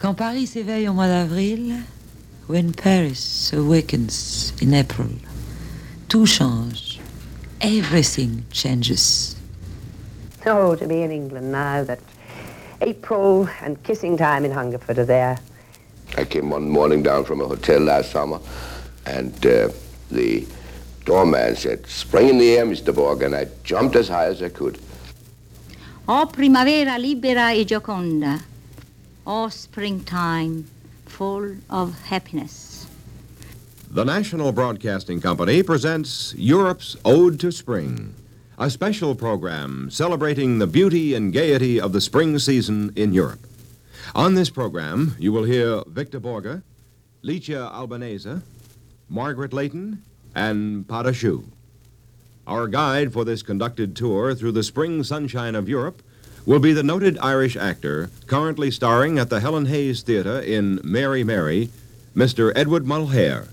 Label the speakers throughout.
Speaker 1: Quand Paris s'éveille au mois d'avril, when Paris awakens in April, tout change. Everything changes.
Speaker 2: Oh, to be in England now that April and kissing time in Hungerford are there.
Speaker 3: I came one morning down from a hotel last summer, and the doorman said, "Spring in the air, Mr. Borg," and I jumped as high as I could.
Speaker 4: Oh, primavera libera e gioconda. Oh, springtime, full of happiness.
Speaker 5: The National Broadcasting Company presents Europe's Ode to Spring, a special program celebrating the beauty and gaiety of the spring season in Europe. On this program, you will hear Victor Borge, Licia Albanese, Margaret Leighton, and Pada Shu. Our guide for this conducted tour through the spring sunshine of Europe will be the noted Irish actor currently starring at the Helen Hayes Theatre in Mary Mary, Mr. Edward Mulhare.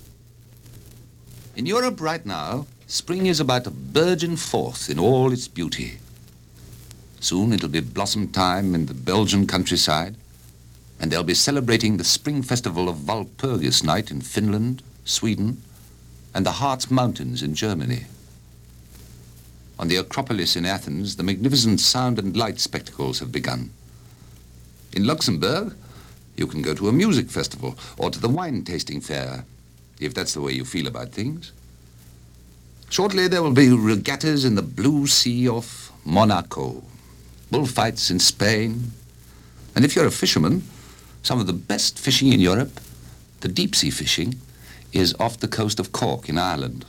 Speaker 6: In Europe right now, spring is about to burgeon forth in all its beauty. Soon it'll be blossom time in the Belgian countryside, and they'll be celebrating the spring festival of Walpurgis Night in Finland, Sweden, and the Harz Mountains in Germany. On the Acropolis in Athens, the magnificent sound and light spectacles have begun. In Luxembourg, you can go to a music festival or to the wine tasting fair, if that's the way you feel about things. Shortly, there will be regattas in the blue sea of Monaco, bullfights in Spain, and if you're a fisherman, some of the best fishing in Europe, the deep-sea fishing, is off the coast of Cork in Ireland.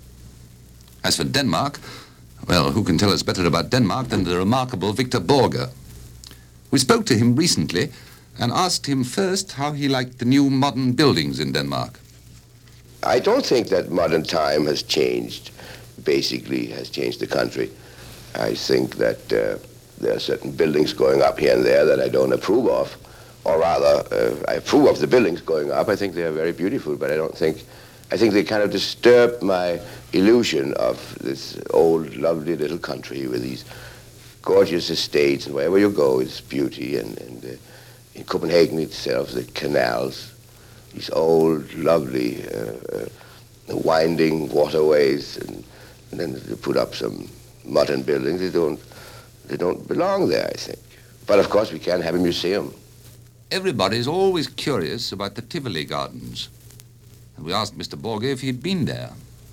Speaker 6: As for Denmark, well, who can tell us better about Denmark than the remarkable Victor Borge? We spoke to him recently and asked him first how he liked the new modern buildings in Denmark.
Speaker 3: I don't think that modern time has changed, basically has changed the country. I think that there are certain buildings going up here and there that I don't approve of. Or rather, I approve of the buildings going up. I think they are very beautiful, but I think they kind of disturb my illusion of this old, lovely little country with these gorgeous estates, and wherever you go, it's beauty. And in Copenhagen itself, the canals, these old, lovely, winding waterways, and then they put up some modern buildings. They don't belong there, I think. But of course, we can have a museum.
Speaker 6: Everybody's always curious about the Tivoli Gardens. And we asked Mr. Borge if he'd been there.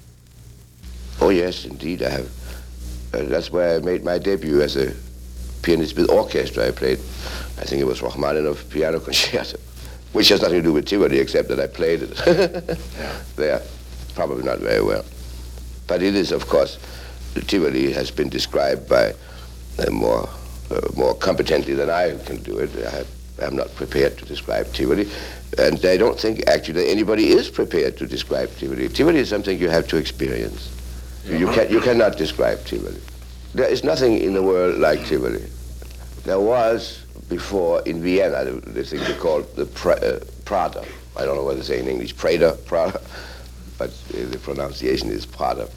Speaker 3: Oh, yes, indeed, I have. That's where I made my debut as a pianist with orchestra. I played, I think it was Rachmaninoff Piano Concerto, which has nothing to do with Tivoli, except that I played it there. Probably not very well. But it is, of course, the Tivoli has been described by more competently than I can do it. I'm not prepared to describe Tivoli, and I don't think actually that anybody is prepared to describe Tivoli. Tivoli is something you have to experience. You cannot describe Tivoli. There is nothing in the world like Tivoli. There was before in Vienna the thing they called the Prater. I don't know what to say in English, Prater, but the pronunciation is Prater.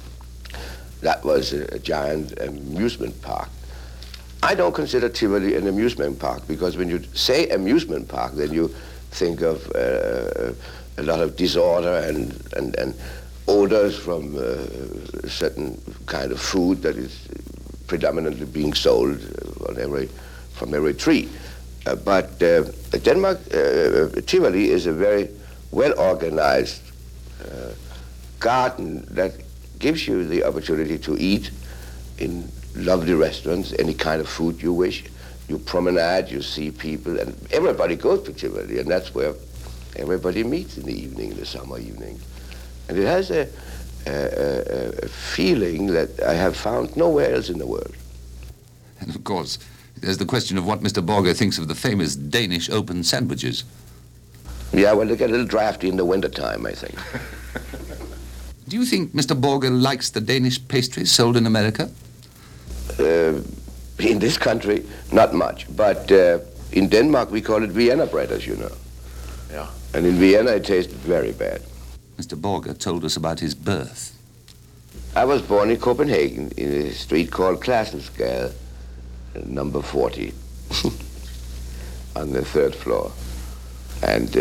Speaker 3: That was a giant amusement park. I don't consider Tivoli an amusement park, because when you say amusement park, then you think of a lot of disorder and odors from a certain kind of food that is predominantly being sold from every tree. But Denmark, Tivoli is a very well-organized garden that gives you the opportunity to eat in lovely restaurants, any kind of food you wish. You promenade, you see people, and everybody goes to Tivoli, and that's where everybody meets in the evening, in the summer evening. And it has a feeling that I have found nowhere else in the world.
Speaker 6: And of course, there's the question of what Mr. Borge thinks of the famous Danish open sandwiches.
Speaker 3: Yeah, well, they get a little drafty in the wintertime, I think.
Speaker 6: Do you think Mr. Borge likes the Danish pastries sold in America?
Speaker 3: In this country, not much. But in Denmark, we call it Vienna bread, as you know.
Speaker 7: Yeah.
Speaker 3: And in Vienna, it tastes very bad.
Speaker 6: Mr. Borge told us about his birth.
Speaker 3: I was born in Copenhagen, in a street called Classensgade, number 40, on the third floor. And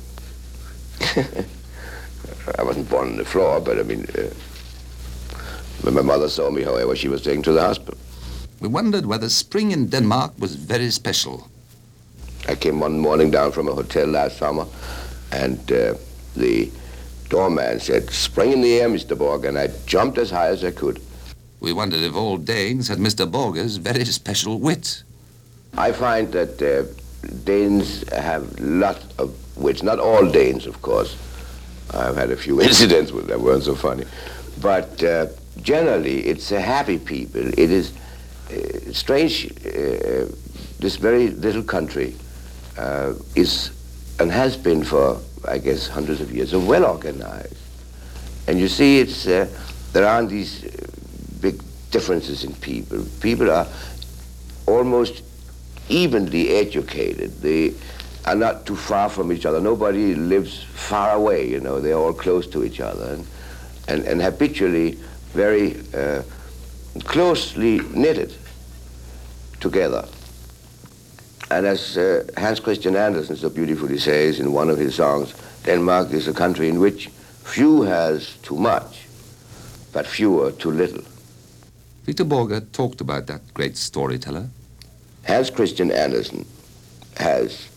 Speaker 3: I wasn't born on the floor, but I mean, when my mother saw me, however, she was taken to the hospital.
Speaker 6: We wondered whether spring in Denmark was very special.
Speaker 3: I came one morning down from a hotel last summer, and the doorman said, "Spring in the air, Mr. Borg," and I jumped as high as I could.
Speaker 6: We wondered if all Danes had Mr. Borge's very special wit.
Speaker 3: I find that Danes have lots of wits. Not all Danes, of course. I've had a few incidents that weren't so funny. But generally, it's a happy people. It is strange. This very little country is and has been for, I guess, hundreds of years, so well organized. And you see, it's there aren't these big differences in people. People are almost evenly educated. They are not too far from each other. Nobody lives far away, you know. They're all close to each other and habitually very closely knitted together. And as Hans Christian Andersen so beautifully says in one of his songs, Denmark is a country in which few has too much, but fewer too little.
Speaker 6: Victor Borge talked about that great storyteller.
Speaker 3: Hans Christian Andersen has,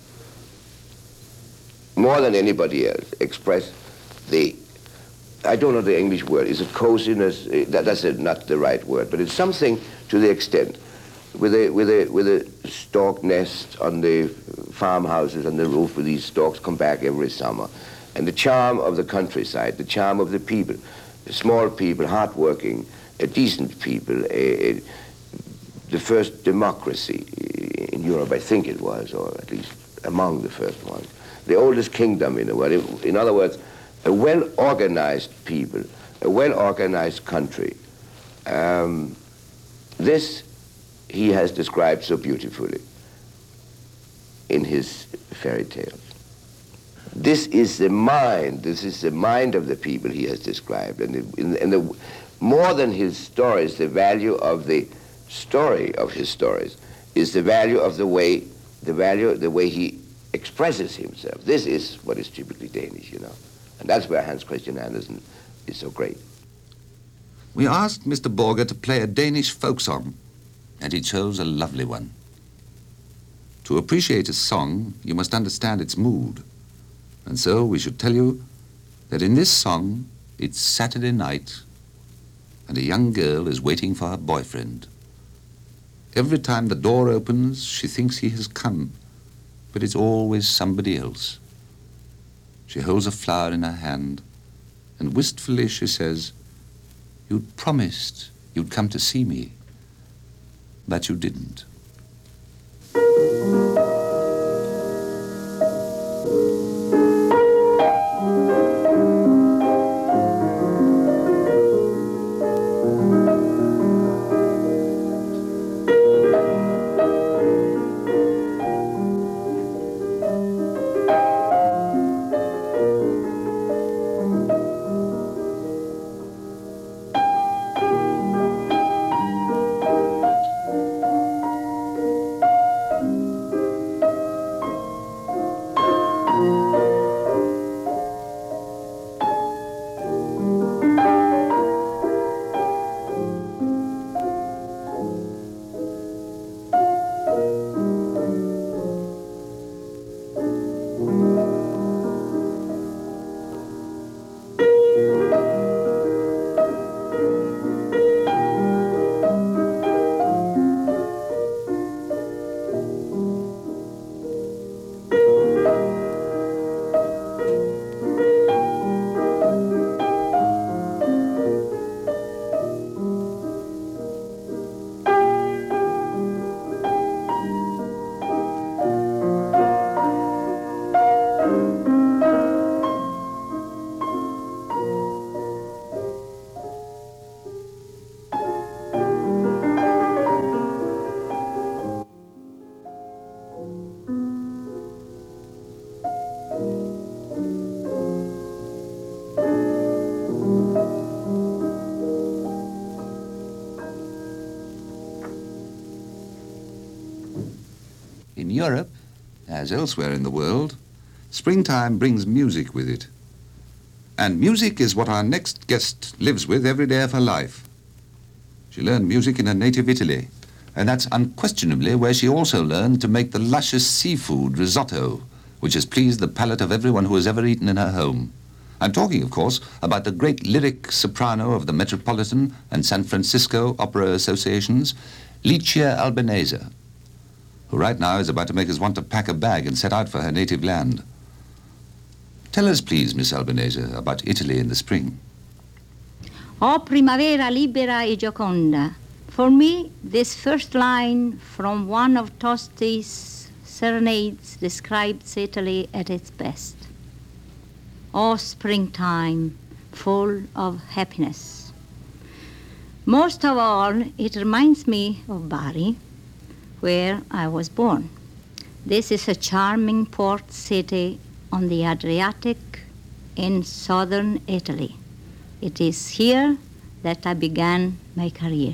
Speaker 3: more than anybody else, expressed the, I don't know the English word, is it coziness? That's not the right word, but it's something to the extent with a stork nest on the farmhouses on the roof where these storks come back every summer. And the charm of the countryside, the charm of the people, small people, hardworking, decent people, the first democracy in Europe, I think it was, or at least among the first ones. The oldest kingdom in the world. In other words, a well-organized people, a well-organized country. This he has described so beautifully in his fairy tales. This is the mind of the people he has described. And more than his stories, the value of the story of his stories is the value of the way he expresses himself. This is what is typically Danish, you know. And that's where Hans Christian Andersen is so great.
Speaker 6: We asked Mr. Borge to play a Danish folk song, and he chose a lovely one. To appreciate a song, you must understand its mood. And so we should tell you that in this song, it's Saturday night, and a young girl is waiting for her boyfriend. Every time the door opens, she thinks he has come, but it's always somebody else. She holds a flower in her hand, and wistfully she says, "You'd promised you'd come to see me, but you didn't." In Europe, as elsewhere in the world, springtime brings music with it. And music is what our next guest lives with every day of her life. She learned music in her native Italy, and that's unquestionably where she also learned to make the luscious seafood risotto, which has pleased the palate of everyone who has ever eaten in her home. I'm talking, of course, about the great lyric soprano of the Metropolitan and San Francisco Opera Associations, Licia Albanese, who right now is about to make us want to pack a bag and set out for her native land. Tell us, please, Miss Albanese, about Italy in the spring.
Speaker 4: O primavera libera e gioconda. For me, this first line from one of Tosti's serenades describes Italy at its best. O springtime, full of happiness. Most of all, it reminds me of Bari, where I was born. This is a charming port city on the Adriatic in southern Italy. It is here that I began my career.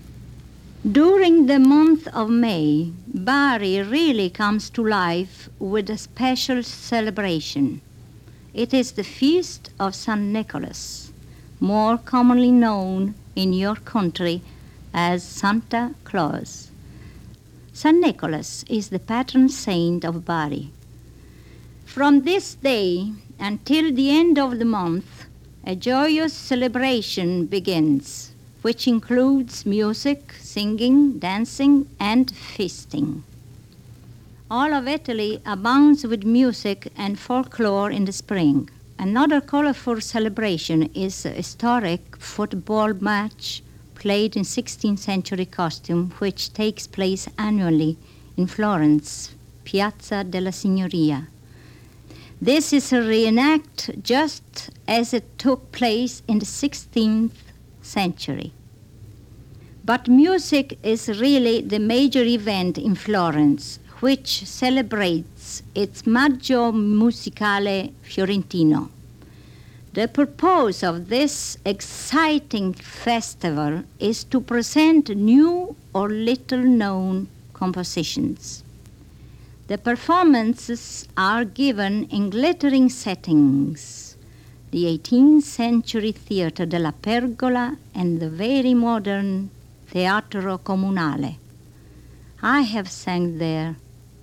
Speaker 4: During the month of May, Bari really comes to life with a special celebration. It is the feast of St. Nicholas, more commonly known in your country as Santa Claus. St. Nicholas is the patron saint of Bari. From this day until the end of the month, a joyous celebration begins, which includes music, singing, dancing, and feasting. All of Italy abounds with music and folklore in the spring. Another colorful celebration is a historic football match played in 16th century costume, which takes place annually in Florence, Piazza della Signoria. This is a reenact just as it took place in the 16th century. But music is really the major event in Florence, which celebrates its Maggio Musicale Fiorentino. The purpose of this exciting festival is to present new or little-known compositions. The performances are given in glittering settings, the 18th century Theatre della Pergola and the very modern Teatro Comunale. I have sang there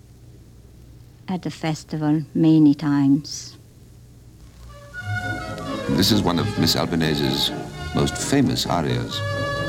Speaker 4: at the festival many times.
Speaker 6: This is one of Miss Albanese's most famous arias.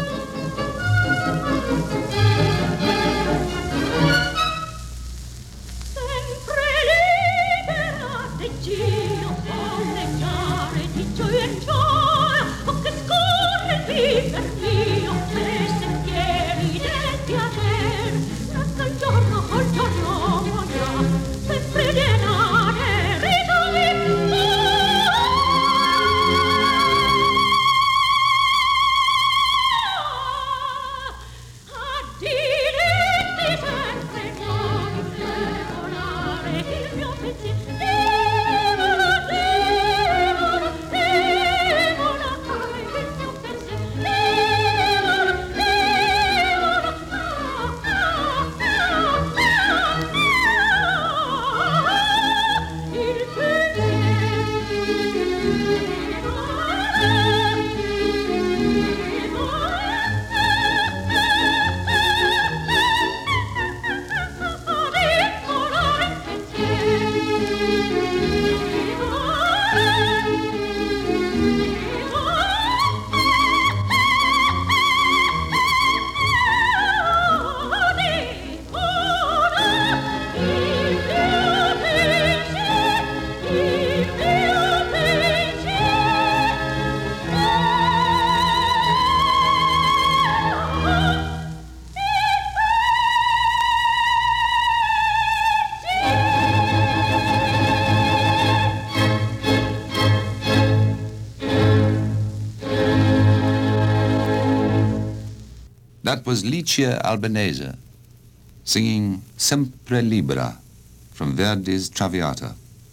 Speaker 6: That was Licia Albanese singing Sempre Libera from Verdi's Traviata.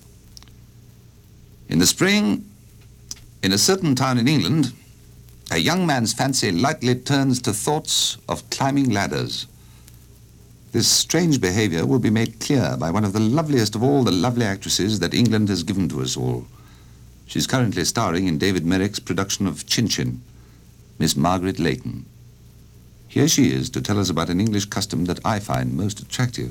Speaker 6: In the spring, in a certain town in England, a young man's fancy lightly turns to thoughts of climbing ladders. This strange behavior will be made clear by one of the loveliest of all the lovely actresses that England has given to us all. She's currently starring in David Merrick's production of Chin Chin, Miss Margaret Leighton. Here she is to tell us about an English custom that I find most attractive.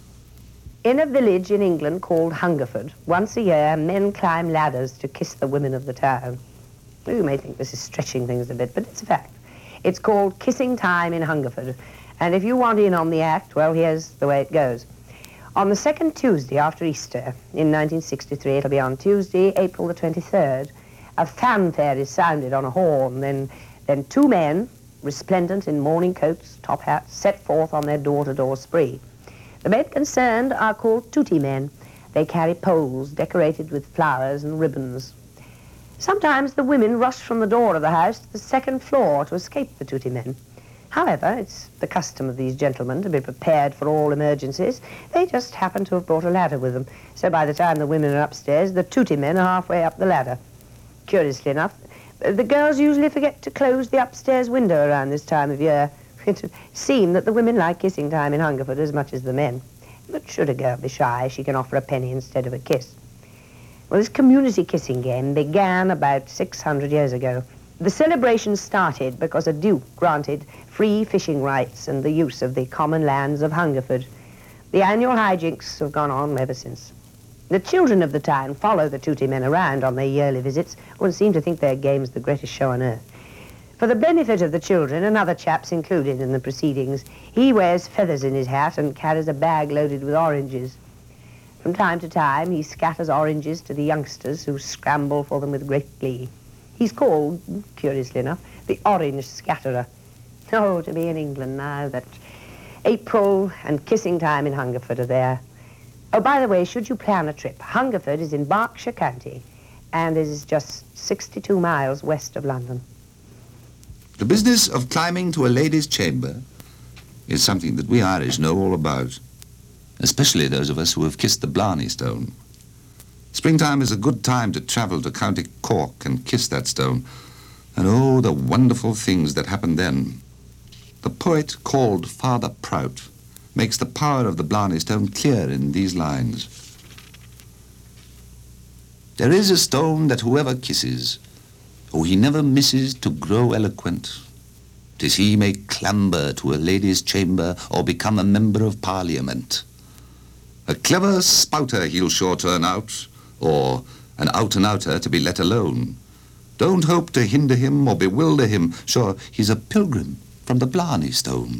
Speaker 2: In a village in England called Hungerford, once a year men climb ladders to kiss the women of the town. You may think this is stretching things a bit, but it's a fact. It's called Kissing Time in Hungerford. And if you want in on the act, well, here's the way it goes. On the second Tuesday after Easter, in 1963, it'll be on Tuesday, April the 23rd, a fanfare is sounded on a horn. Then two men, resplendent in morning coats, top hats, set forth on their door-to-door spree. The men concerned are called tootie men. They carry poles decorated with flowers and ribbons. Sometimes the women rush from the door of the house to the second floor to escape the tootie men. However, it's the custom of these gentlemen to be prepared for all emergencies. They just happen to have brought a ladder with them. So by the time the women are upstairs, the tootie men are halfway up the ladder. Curiously enough, the girls usually forget to close the upstairs window around this time of year. It would seem that the women like kissing time in Hungerford as much as the men. But should a girl be shy, she can offer a penny instead of a kiss. Well, this community kissing game began about 600 years ago. The celebration started because a duke granted free fishing rights and the use of the common lands of Hungerford. The annual hijinks have gone on ever since. The children of the town follow the tootie men around on their yearly visits and seem to think their game's the greatest show on earth. For the benefit of the children, another chap's included in the proceedings. He wears feathers in his hat and carries a bag loaded with oranges. From time to time, he scatters oranges to the youngsters who scramble for them with great glee. He's called, curiously enough, the Orange Scatterer. Oh, to be in England now that April and kissing time in Hungerford are there. Oh, by the way, should you plan a trip, Hungerford is in Berkshire County and is just 62 miles west of London.
Speaker 6: The business of climbing to a lady's chamber is something that we Irish know all about, especially those of us who have kissed the Blarney Stone. Springtime is a good time to travel to County Cork and kiss that stone. And oh, the wonderful things that happen then. The poet called Father Prout makes the power of the Blarney Stone clear in these lines. There is a stone that whoever kisses, oh, he never misses to grow eloquent. 'Tis he may clamber to a lady's chamber or become a member of Parliament. A clever spouter he'll sure turn out, or an out-and-outer to be let alone. Don't hope to hinder him or bewilder him, sure he's a pilgrim from the Blarney Stone.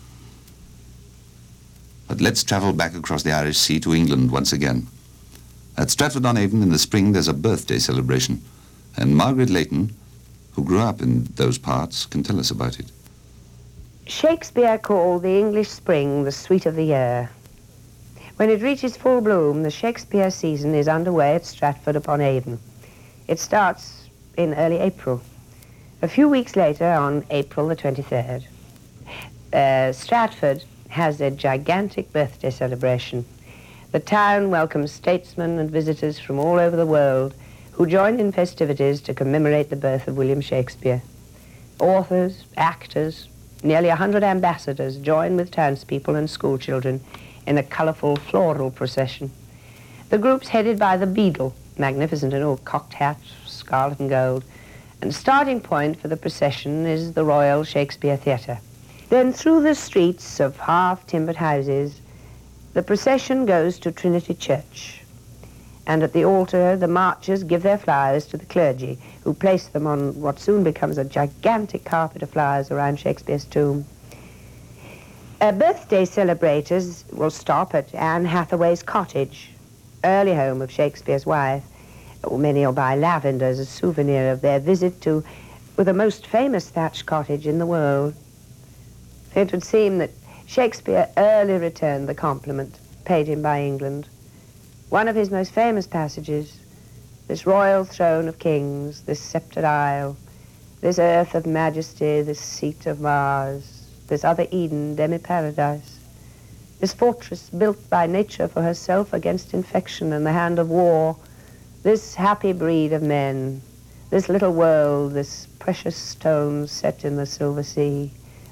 Speaker 6: But let's travel back across the Irish Sea to England once again. At Stratford-on-Avon in the spring there's a birthday celebration, and Margaret Leighton, who grew up in those parts, can tell us about it.
Speaker 2: Shakespeare called the English spring the sweet of the year. When it reaches full bloom, the Shakespeare season is underway at Stratford-upon-Avon. It starts in early April. A few weeks later, on April the 23rd, Stratford has a gigantic birthday celebration. The town welcomes statesmen and visitors from all over the world who join in festivities to commemorate the birth of William Shakespeare. Authors, actors, nearly 100 ambassadors join with townspeople and schoolchildren in a colourful floral procession. The group's headed by the Beadle, magnificent in old cocked hat, scarlet and gold, and the starting point for the procession is the Royal Shakespeare Theatre. Then through the streets of half-timbered houses, the procession goes to Trinity Church, and at the altar the marchers give their flowers to the clergy, who place them on what soon becomes a gigantic carpet of flowers around Shakespeare's tomb. Birthday celebrators will stop at Anne Hathaway's cottage, early home of Shakespeare's wife. Many will buy lavender as a souvenir of their visit to the most famous thatched cottage in the world. It would seem that Shakespeare early returned the compliment paid him by England. One of his most famous passages, this royal throne of kings, this sceptred isle, this earth of majesty, this seat of Mars, this other Eden, demi-paradise, this fortress built by nature for herself against infection and the hand of war, this happy breed of men, this little world, this precious stone set in the silver sea,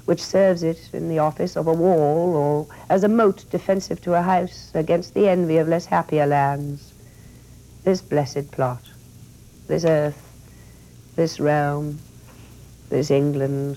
Speaker 2: which serves it in the office of a wall or as a moat defensive to a house against the envy of less happier lands. This blessed plot, this earth, this realm, this England.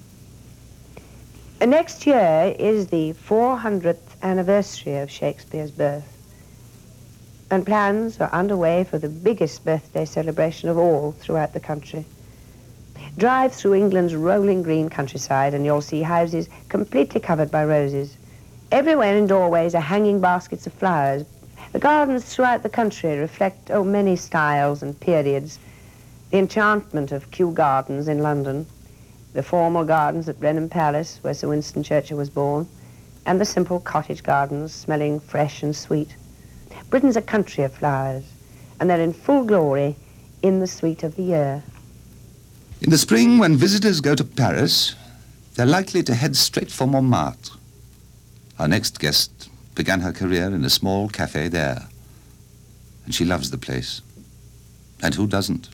Speaker 2: Next year is the 400th anniversary of Shakespeare's birth, and plans are underway for the biggest birthday celebration of all throughout the country. Drive through England's rolling green countryside and you'll see houses completely covered by roses. Everywhere in doorways are hanging baskets of flowers. The gardens throughout the country reflect, many styles and periods. The enchantment of Kew Gardens in London, the formal gardens at Blenheim Palace, where Sir Winston Churchill was born, and the simple cottage gardens smelling fresh and sweet. Britain's a country of flowers, and they're in full glory in the sweet of the year.
Speaker 6: In the spring, when visitors go to Paris, they're likely to head straight for Montmartre. Our next guest began her career in a small cafe there, and she loves the place. And who doesn't?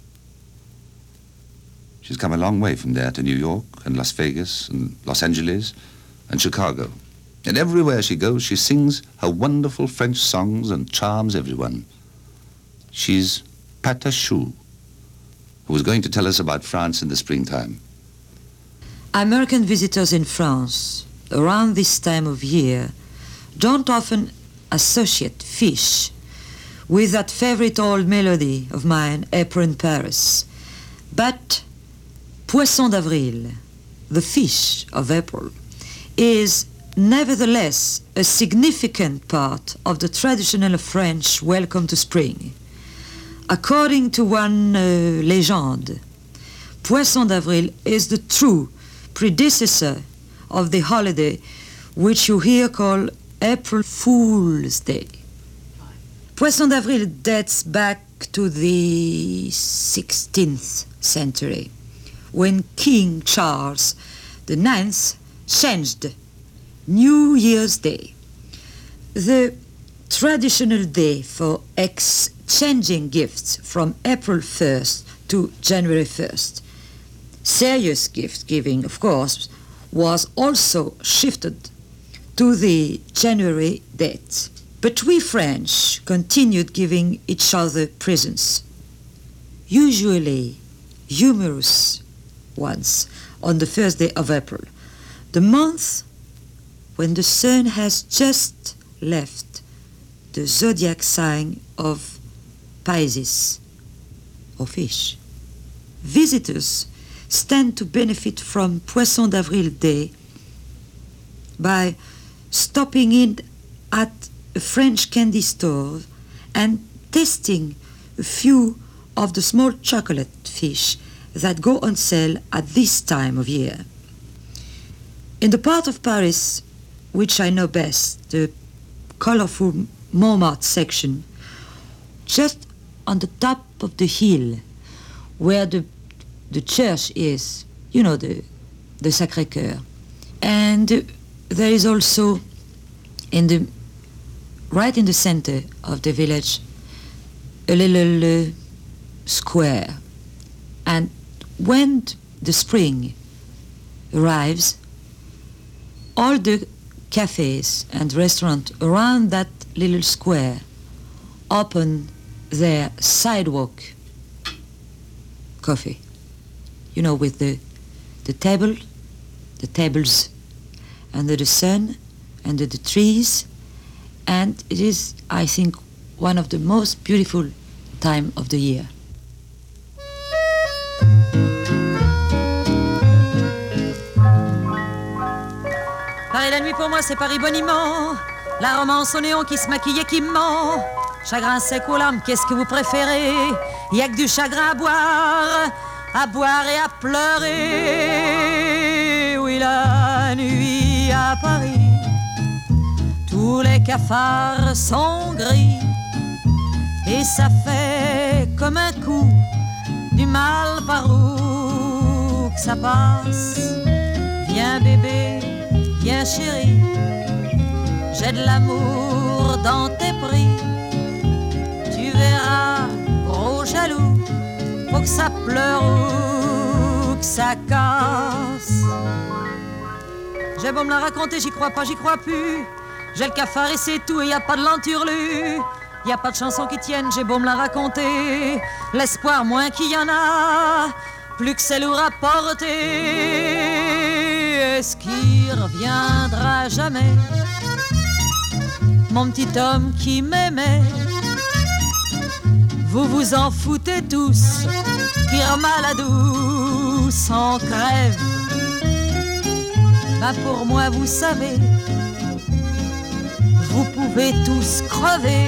Speaker 6: She's come a long way from there to New York and Las Vegas and Los Angeles and Chicago. And everywhere she goes, she sings her wonderful French songs and charms everyone. She's Patachou, who was going to tell us about France in the springtime.
Speaker 1: American visitors in France around this time of year don't often associate fish with that favorite old melody of mine, April in Paris. But Poisson d'Avril, the fish of April, is nevertheless a significant part of the traditional French welcome to spring. According to one legend, Poisson d'Avril is the true predecessor of the holiday which you here call April Fool's Day. Poisson d'Avril dates back to the 16th century, when King Charles IX changed New Year's Day, the traditional day for exchanging gifts from April 1st to January 1st. Serious gift giving, of course, was also shifted to the January date. But we French continued giving each other presents, usually humorous ones, on the first day of April, the month when the sun has just left the zodiac sign of Pisces, or fish. Visitors stand to benefit from Poisson d'Avril Day by stopping in at a French candy store and tasting a few of the small chocolate fish that go on sale at this time of year. In the part of Paris which I know best, the colorful Montmartre section, just on the top of the hill where the church is, you know, the Sacré-Cœur. And there is also right in the center of the village a little square. And when the spring arrives, all the cafes and restaurants around that little square open their sidewalk coffee. You know, with the tables under the sun, under the trees, and it is, I think, one of the most beautiful time of the year. Paris la nuit pour moi c'est Paris boniment, la romance au néon qui se maquille et qui ment, chagrin sec aux larmes, qu'est-ce que vous préférez? Y a que du chagrin à boire et à pleurer. Oui, la nuit à Paris, tous les cafards sont gris, et ça fait comme un coup du mal par où que ça passe. Viens bébé, viens chérie, j'ai de l'amour dans tes bris. Tu verras, gros jaloux, faut que ça pleure ou que ça casse. J'ai beau me la raconter, j'y crois pas, j'y crois plus. J'ai le cafard et c'est tout, et y a pas de lenturlu. Y a pas de chanson qui tienne, j'ai beau me la raconter. L'espoir, moins qu'il y en a, plus que c'est lourd à porter. Est-ce qu'il reviendra jamais, mon petit homme qui m'aimait? Vous vous en foutez tous, qui remaladou s'en crève. Ben pour moi, vous savez, vous pouvez tous crever.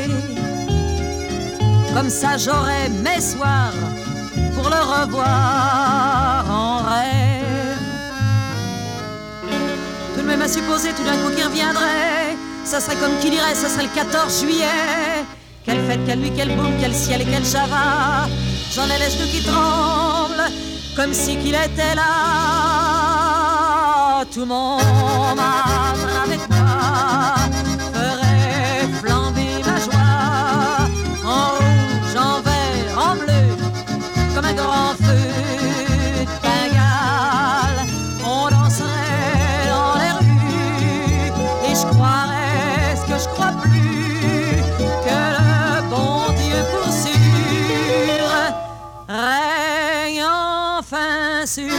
Speaker 1: Comme ça, j'aurai mes soirs pour le revoir en rêve. Tout de même à supposer tout d'un coup qu'il reviendrait, ça serait comme qui dirait, ça serait le 14 juillet. Quelle fête, quelle nuit, quel boum, quel ciel et quel java. J'en ai les genoux qui tremblent, comme si qu'il était là. Tout mon âme avec moi ferait flamber ma joie, en rouge, en vert, en bleu, comme un grand feu de Bengale. On danserait dans les rues, et je croirais ce que je crois plus, que le bon Dieu pour sûr règne enfin sur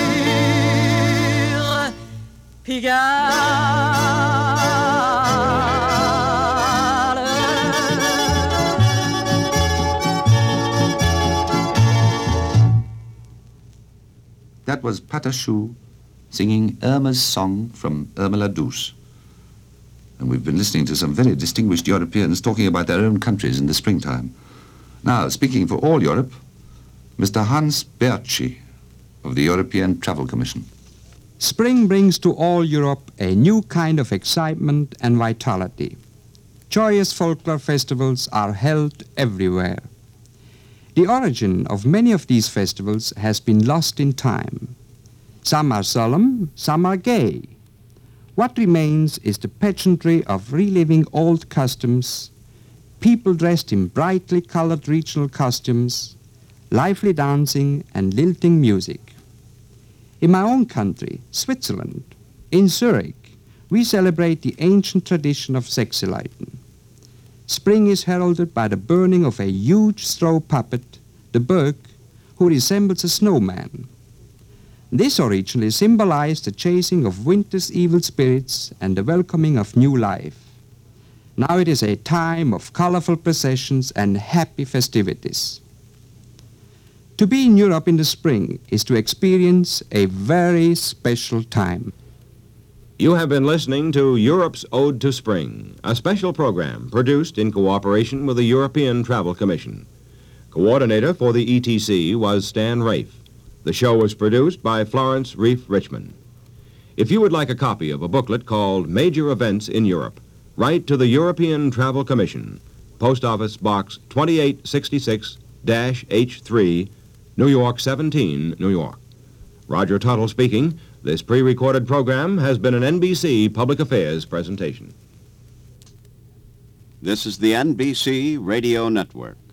Speaker 1: Pigalle.
Speaker 6: That was Patachou singing Irma's song from Irma la Douce. And we've been listening to some very distinguished Europeans talking about their own countries in the springtime. Now, speaking for all Europe, Mr. Hans Bertschi of the European Travel Commission.
Speaker 7: Spring brings to all Europe a new kind of excitement and vitality. Joyous folklore festivals are held everywhere. The origin of many of these festivals has been lost in time. Some are solemn, some are gay. What remains is the pageantry of reliving old customs, people dressed in brightly colored regional costumes, lively dancing and lilting music. In my own country, Switzerland, in Zurich, we celebrate the ancient tradition of Sechseleiten. Spring is heralded by the burning of a huge straw puppet, the Berg, who resembles a snowman. This originally symbolized the chasing of winter's evil spirits and the welcoming of new life. Now it is a time of colorful processions and happy festivities. To be in Europe in the spring is to experience a very special time.
Speaker 5: You have been listening to Europe's Ode to Spring, a special program produced in cooperation with the European Travel Commission. Coordinator for the ETC was Stan Rafe. The show was produced by Florence Reef Richmond. If you would like a copy of a booklet called Major Events in Europe, write to the European Travel Commission, Post Office Box 2866-H3, New York 17, New York. Roger Tuttle speaking. This pre-recorded program has been an NBC Public Affairs presentation.
Speaker 8: This is the NBC Radio Network.